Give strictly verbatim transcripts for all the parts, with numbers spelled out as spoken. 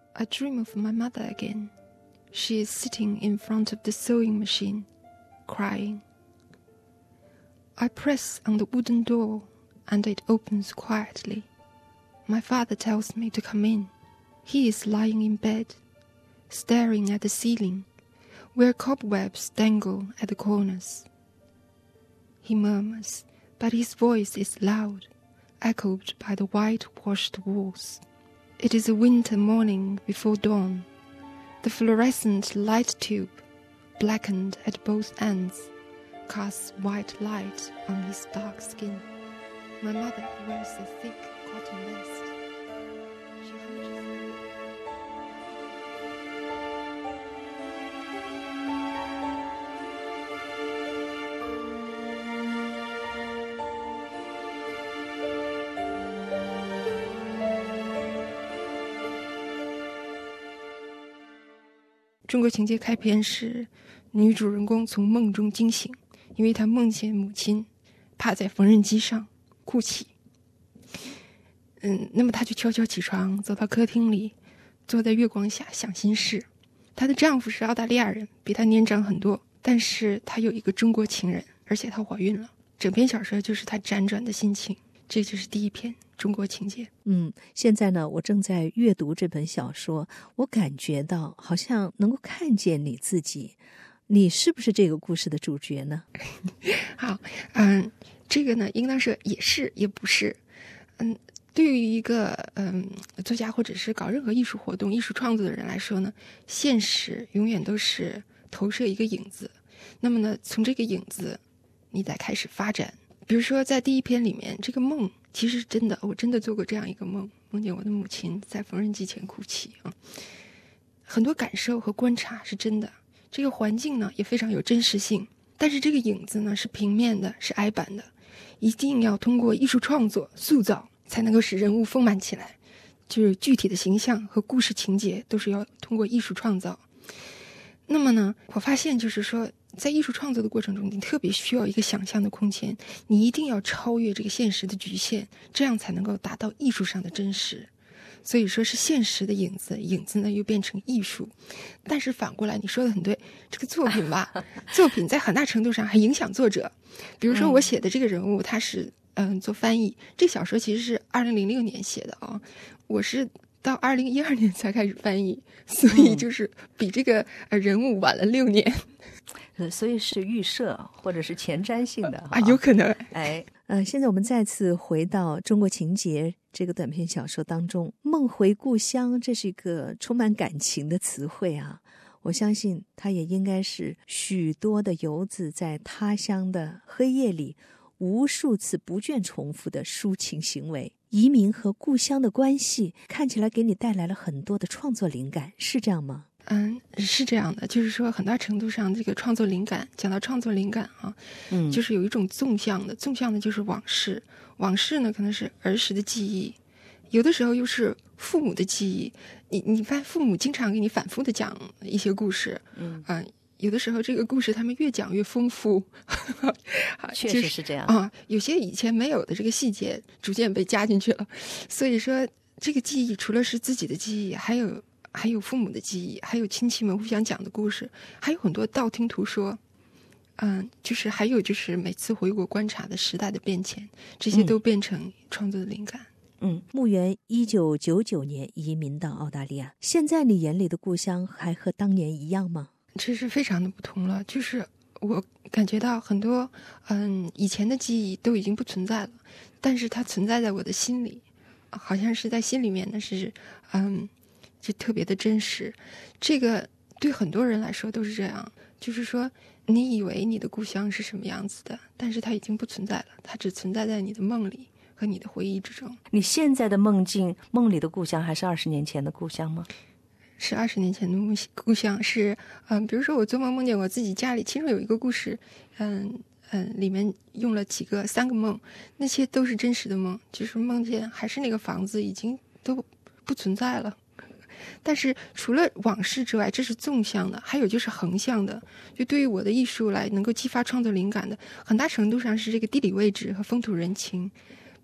I dream of my mother again. She is sitting in front of the sewing machine, crying. I press on the wooden door, and it opens quietly. My father tells me to come in. He is lying in bed, staring at the ceiling, where cobwebs dangle at the corners. He murmurs, but his voice is loud, echoed by the whitewashed walls. It is a winter morning before dawn. The fluorescent light tube, blackened at both ends, casts white light on his dark skin. My mother wears a thick cotton vest. She hunches. 中国情节开篇是女主人公从梦中惊醒，因为她梦见母亲趴在缝纫机上哭泣。嗯，那么她就悄悄起床，走到客厅里，坐在月光下想心事。她的丈夫是澳大利亚人，比她年长很多，但是她有一个中国情人，而且她怀孕了。整篇小说就是她辗转的心情，这就是第一篇中国情节。 嗯，现在呢，我正在阅读这本小说，我感觉到好像能够看见你自己，你是不是这个故事的主角呢？ 好，嗯，这个呢，应当说也是也不是。嗯，对于一个嗯作家或者是搞任何艺术活动、艺术创作的人来说呢，现实永远都是投射一个影子。那么呢，从这个影子，你再开始发展。比如说，在第一篇里面，这个梦其实是真的，我真的做过这样一个梦，梦见我的母亲在缝纫机前哭泣啊。很多感受和观察是真的，这个环境呢也非常有真实性，但是这个影子呢是平面的，是矮板的，一定要通过艺术创作塑造，才能够使人物丰满起来。就是具体的形象和故事情节都是要通过艺术创造。那么呢，我发现就是说，在艺术创作的过程中，你特别需要一个想象的空间，你一定要超越这个现实的局限，这样才能够达到艺术上的真实。所以说是现实的影子，影子呢又变成艺术。但是反过来，你说的很对，这个作品吧，作品在很大程度上还影响作者。比如说我写的这个人物，他是嗯做翻译，这小说其实是二零零六年写的啊，我是到二零一二年才开始翻译，所以就是比这个人物晚了六年。 呃，所以是预设或者是前瞻性的啊，有可能。 哎，呃，现在我们再次回到中国情节这个短篇小说当中，梦回故乡，这是一个充满感情的词汇啊。我相信它也应该是许多的游子在他乡的黑夜里无数次不倦重复的抒情行为。移民和故乡的关系看起来给你带来了很多的创作灵感，是这样吗？ 嗯，是这样的，就是说很大程度上这个创作灵感，讲到创作灵感啊，嗯，就是有一种纵向的，纵向的就是往事，往事呢可能是儿时的记忆，有的时候又是父母的记忆，你你发现父母经常给你反复的讲一些故事，嗯啊、呃，有的时候这个故事他们越讲越丰富， 确实是这样啊、呃，有些以前没有的这个细节逐渐被加进去了，所以说这个记忆除了是自己的记忆，还有。还有父母的记忆，还有亲戚们互相讲的故事，还有很多道听途说，嗯，就是还有就是每次回国观察的时代的变迁，这些都变成创作的灵感。 嗯，牧原一九九九年移民到澳大利亚，现在你眼里的故乡还和当年一样吗？ 这是非常的不同了，就是我感觉到很多嗯以前的记忆都已经不存在了，但是它存在在我的心里，好像是在心里面的是嗯。就特别的真实，这个对很多人来说都是这样，就是说你以为你的故乡是什么样子的，但是它已经不存在了，它只存在在你的梦里和你的回忆之中。 你现在的梦境，梦里的故乡还是二十年前的故乡吗？ 是二十年前的故乡，是嗯，比如说我做梦梦见我自己家里，其中有一个故事，嗯嗯，里面用了几个三个梦，那些都是真实的梦，就是梦见还是那个房子已经都不存在了。但是除了往事之外，这是纵向的，还有就是横向的，就对于我的艺术来能够激发创作灵感的很大程度上是这个地理位置和风土人情。比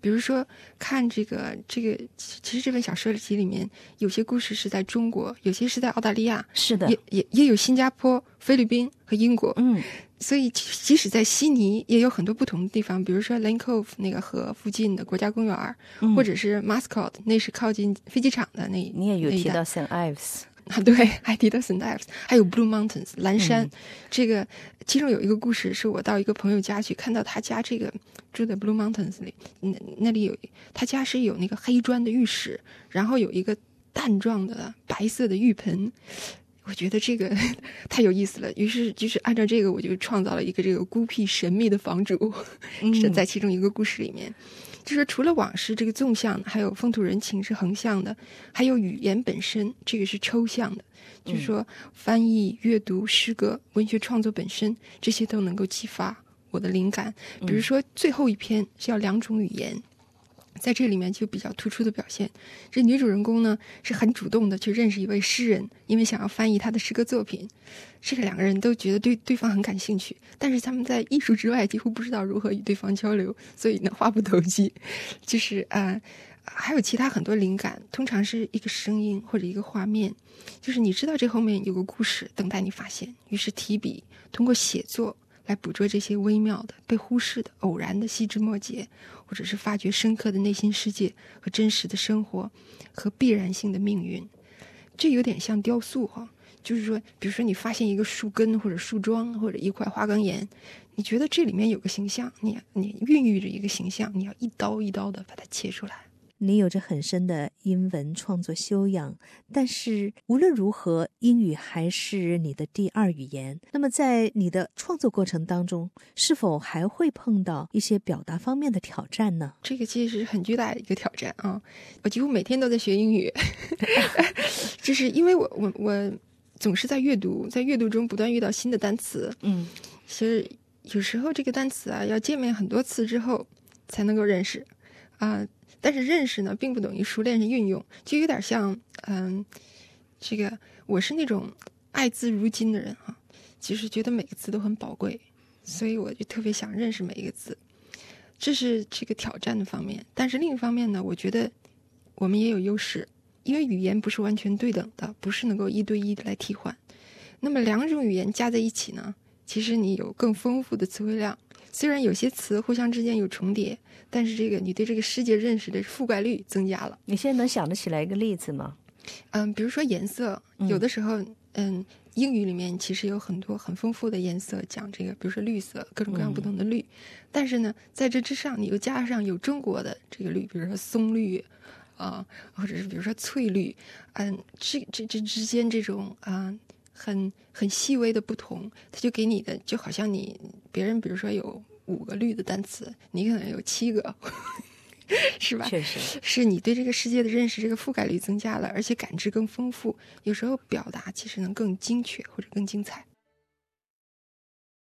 比如说看这个这个，其实这本小说集里面有些故事是在中国，有些是在澳大利亚， 是的， 也也也有新加坡、菲律宾和英国。 嗯， 所以即使在悉尼也有很多不同的地方，比如说 Lane Cove 那个河附近的国家公园，嗯、或者是 Mascot 那是靠近飞机场的那。 你也有提到 Saint Ives。 啊，对，还提到 Saint Ives， 还有 Blue Mountains 蓝山、嗯。这个其中有一个故事，是我到一个朋友家去，看到他家这个住在 Blue Mountains 里，那那里有他家是有那个黑砖的浴室，然后有一个蛋状的白色的浴盆。我觉得这个太有意思了，于是就是按照这个，我就创造了一个这个孤僻神秘的房主，是、嗯、在其中一个故事里面。就是除了往事这个纵向的，还有风土人情是横向的，还有语言本身这个是抽象的，就是说翻译、阅读、诗歌、文学创作本身，这些都能够激发我的灵感。比如说最后一篇是要两种语言，在这里面就比较突出的表现，这女主人公呢是很主动的去认识一位诗人，因为想要翻译他的诗歌作品。这个两个人都觉得对对方很感兴趣，但是他们在艺术之外几乎不知道如何与对方交流，所以呢话不投机。就是啊、呃，还有其他很多灵感，通常是一个声音或者一个画面，就是你知道这后面有个故事等待你发现，于是提笔通过写作来捕捉这些微妙的、被忽视的、偶然的细枝末节，或者是发掘深刻的内心世界和真实的生活和必然性的命运。这有点像雕塑哈、哦，就是说，比如说你发现一个树根或者树桩或者一块花岗岩，你觉得这里面有个形象，你你孕育着一个形象，你要一刀一刀的把它切出来。 你有着很深的英文创作修养，但是无论如何，英语还是你的第二语言。那么在你的创作过程当中，是否还会碰到一些表达方面的挑战呢？ 这个其实是很巨大的一个挑战啊！我几乎每天都在学英语，就是因为我我我总是在阅读，在阅读中不断遇到新的单词。嗯，其实有时候这个单词啊，要见面很多次之后才能够认识啊。呃但是认识呢，并不等于熟练的运用，就有点像，嗯，这个我是那种爱字如金的人哈、啊，其实觉得每个字都很宝贵，所以我就特别想认识每一个字，这是这个挑战的方面。但是另一方面呢，我觉得我们也有优势，因为语言不是完全对等的，不是能够一对一的来替换。那么两种语言加在一起呢，其实你有更丰富的词汇量。虽然有些词互相之间有重叠，但是这个你对这个世界认识的覆盖率增加了。 你现在能想得起来一个例子吗？ 嗯，比如说颜色，有的时候，嗯，英语里面其实有很多很丰富的颜色，讲这个，比如说绿色，各种各样不同的绿。嗯、但是呢，在这之上，你又加上有中国的这个绿，比如说松绿，啊、呃，或者是比如说翠绿，嗯，这这这之间这种啊。呃很很细微的不同，它就给你的就好像你别人比如说有五个绿的单词，你可能有七个，是吧？ 确实， 是你对这个世界的认识，这个覆盖率增加了，而且感知更丰富，有时候表达其实能更精确或者更精彩。